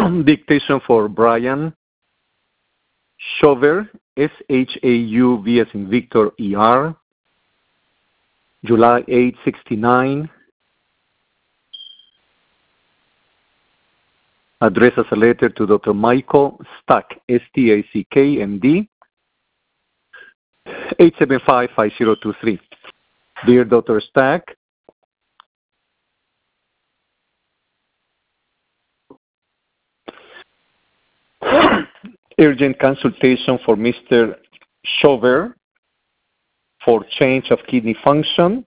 Dictation for Brian Shauver, S-H-A-U-V as in Victor, E-R, July 8, 69. Address as a letter to Dr. Michael Stack, S-T-A-C-K, M.D., 875-5023. Dear Dr. Stack, urgent consultation for Mr. Shauver for change of kidney function.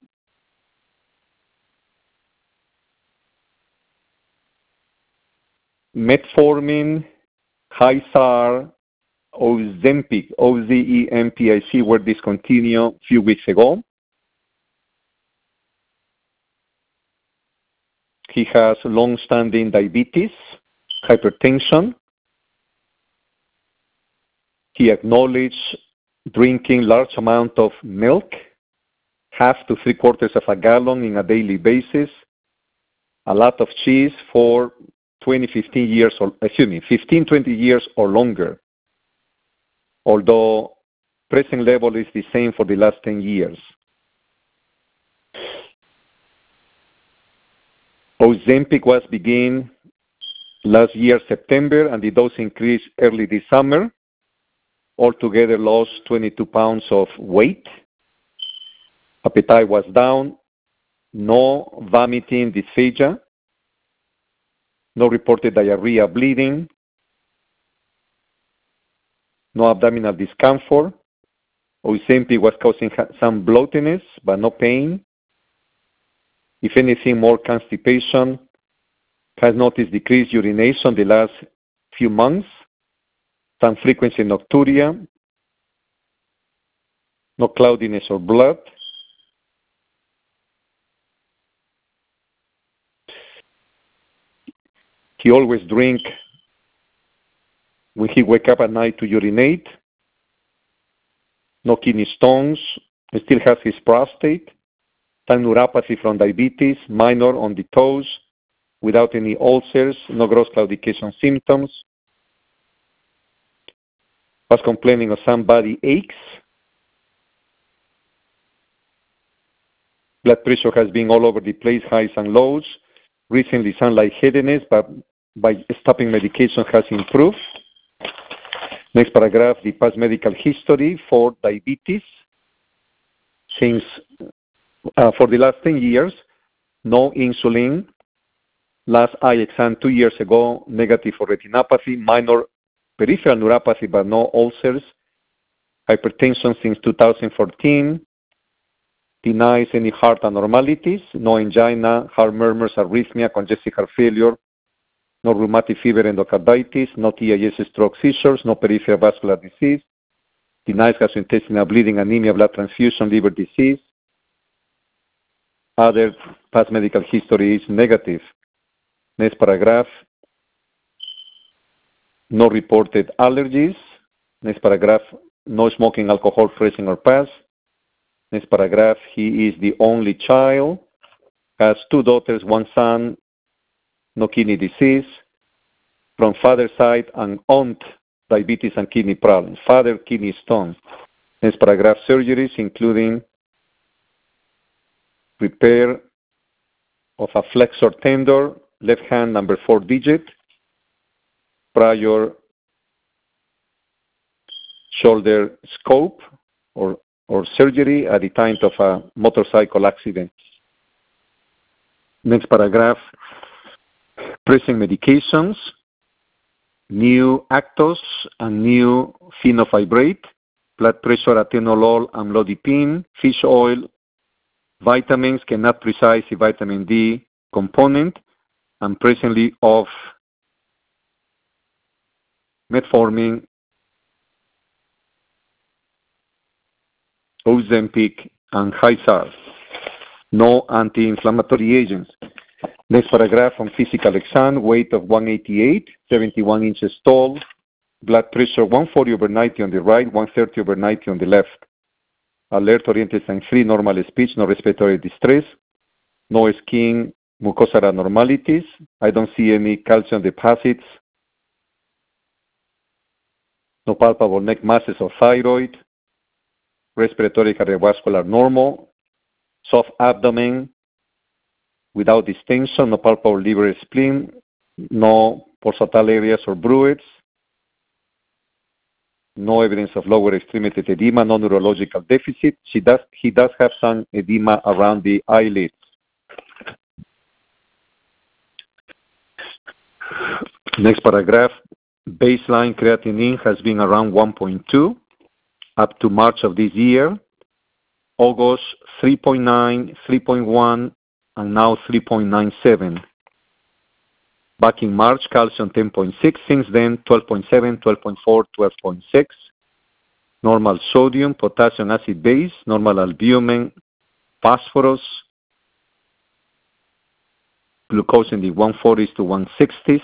Metformin, Hyzar, Ozempic, O-Z-E-M-P-I-C, were discontinued a few weeks ago. He has long-standing diabetes, hypertension. He acknowledged drinking large amount of milk, 1/2 to 3/4 of a gallon in a daily basis, a lot of cheese for 15, 20 years or longer, although present level is the same for the last 10 years. Ozempic was begun last year, September, and the dose increased early this summer. Altogether lost 22 pounds of weight. Appetite was down. No vomiting, dysphagia. No reported diarrhea, bleeding. No abdominal discomfort. Ozempic was causing some bloatiness, but no pain. If anything, more constipation. Has noticed decreased urination the last few months. Some frequency nocturia. No cloudiness or blood. He always drink when he wake up at night to urinate. No kidney stones. He still has his prostate. Some neuropathy from diabetes, minor on the toes, without any ulcers, no gross claudication symptoms. Was complaining of some body aches. Blood pressure has been all over the place, highs and lows. Recently some lightheadedness, but by stopping medication has improved. Next paragraph, the past medical history for diabetes. Since for the last 10 years, no insulin. Last eye exam 2 years ago, negative for retinopathy, minor peripheral neuropathy, but no ulcers. Hypertension since 2014. Denies any heart abnormalities. No angina, heart murmurs, arrhythmia, congestive heart failure. No rheumatic fever, endocarditis. No TIS, stroke, seizures. No peripheral vascular disease. Denies gastrointestinal bleeding, anemia, blood transfusion, liver disease. Other past medical history is negative. Next paragraph. No reported allergies. Next paragraph. No smoking alcohol present or past. Next paragraph. He is the only child. Has 2 daughters, 1 son. No kidney disease. From father's side, an aunt, diabetes and kidney problems. Father, kidney stone. Next paragraph. Surgeries, including repair of a flexor tendon, left hand number 4 digit, prior shoulder scope or surgery at the time of a motorcycle accident. Next paragraph, present medications, new Actos and new fenofibrate, blood pressure, atenolol, amlodipine, fish oil, vitamins, cannot precise the vitamin D component, and presently off metformin, Ozempic, and Hyzar. No anti-inflammatory agents. Next paragraph on physical exam, weight of 188, 71 inches tall, blood pressure 140 over 90 on the right, 130 over 90 on the left. Alert, oriented and free, normal speech, no respiratory distress, no skin mucosal abnormalities. I don't see any calcium deposits no palpable neck masses or thyroid, respiratory cardiovascular normal, soft abdomen without distension, no palpable liver or spleen, no pulsatile areas or bruits, no evidence of lower extremity edema, no neurological deficit. He does have some edema around the eyelids. Next paragraph, baseline creatinine has been around 1.2 up to March of this year. August 3.9, 3.1, and now 3.97. Back in March, calcium 10.6. Since then, 12.7, 12.4, 12.6. Normal sodium, potassium, acid base, normal albumin, phosphorus, glucose in the 140s to 160s.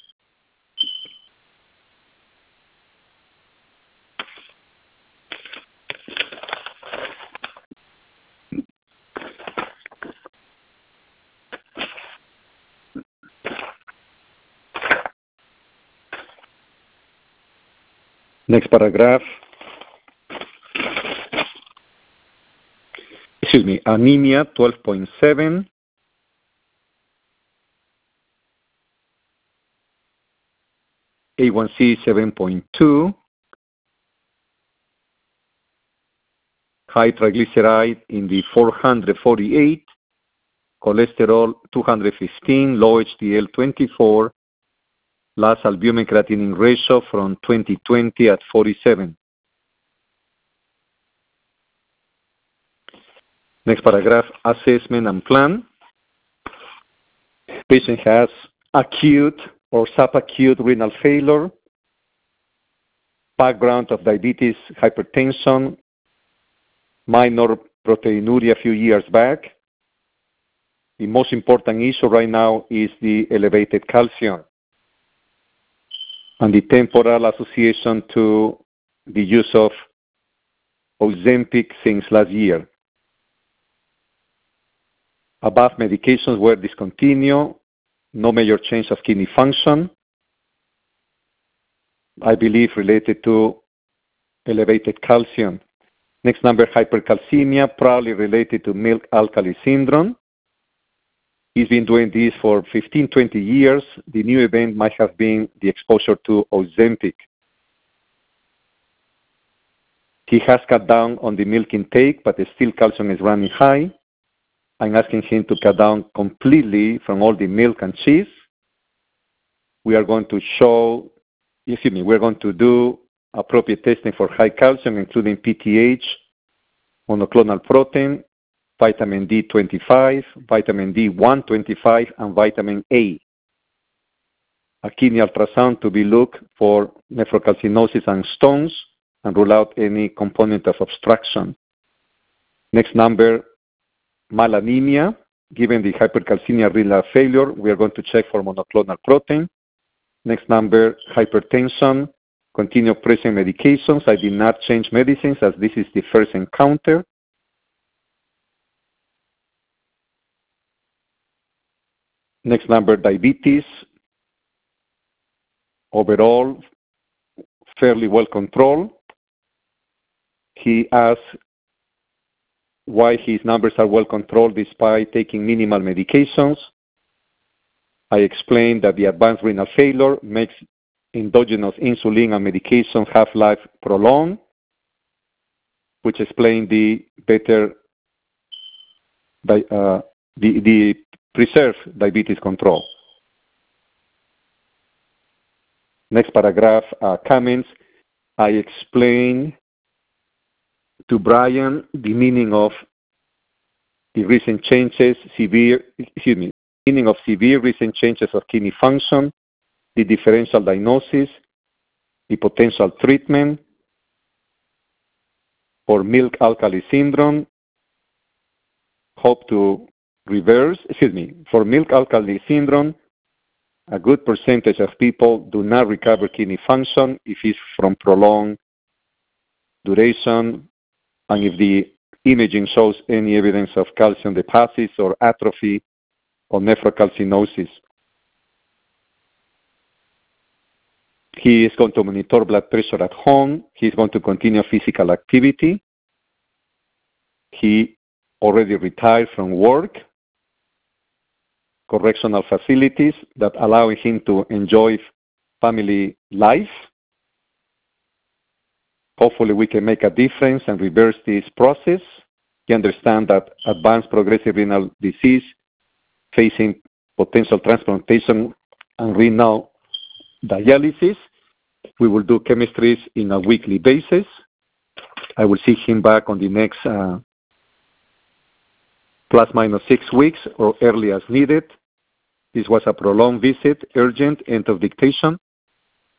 Next paragraph. Anemia 12.7. A1C 7.2. High triglyceride in the 448. Cholesterol 215. Low HDL 24. Last albumin creatinine ratio from 2020 at 47. Next paragraph, assessment and plan. Patient has acute or subacute renal failure, background of diabetes, hypertension, minor proteinuria a few years back. The most important issue right now is the elevated calcium and the temporal association to the use of Ozempic since last year. Above medications were discontinued, no major change of kidney function, I believe related to elevated calcium. Next number, hypercalcemia, probably related to milk alkali syndrome. He's been doing this for 15, 20 years. The new event might have been the exposure to Ozempic. He has cut down on the milk intake, but still calcium is running high. I'm asking him to cut down completely from all the milk and cheese. We are going to we're going to do appropriate testing for high calcium, including PTH, monoclonal protein, vitamin D25, vitamin D125, and vitamin A. A kidney ultrasound to be looked for nephrocalcinosis and stones and rule out any component of obstruction. Next number, malanemia. Given the hypercalcemia renal failure, we are going to check for monoclonal protein. Next number, hypertension. Continue pressing medications. I did not change medicines as this is the first encounter. Next number, diabetes. Overall, fairly well controlled. He asked why his numbers are well controlled despite taking minimal medications. I explained that the advanced renal failure makes endogenous insulin and medication half-life prolonged, which explains the better the preserved diabetes control. Next paragraph, comments. I explained to Brian the meaning of the recent changes, meaning of severe recent changes of kidney function, the differential diagnosis, the potential treatment for milk alkali syndrome, hope to reverse, for milk alkali syndrome, a good percentage of people do not recover kidney function if it's from prolonged duration and if the imaging shows any evidence of calcium deposits or atrophy or nephrocalcinosis. He is going to monitor blood pressure at home. He's going to continue physical activity. He already retired from work, correctional facilities that allow him to enjoy family life. Hopefully we can make a difference and reverse this process. He understands that advanced progressive renal disease, facing potential transplantation and renal dialysis. We will do chemistries in a weekly basis. I will see him back on the next plus minus 6 weeks or early as needed. This was a prolonged visit, urgent, end of dictation.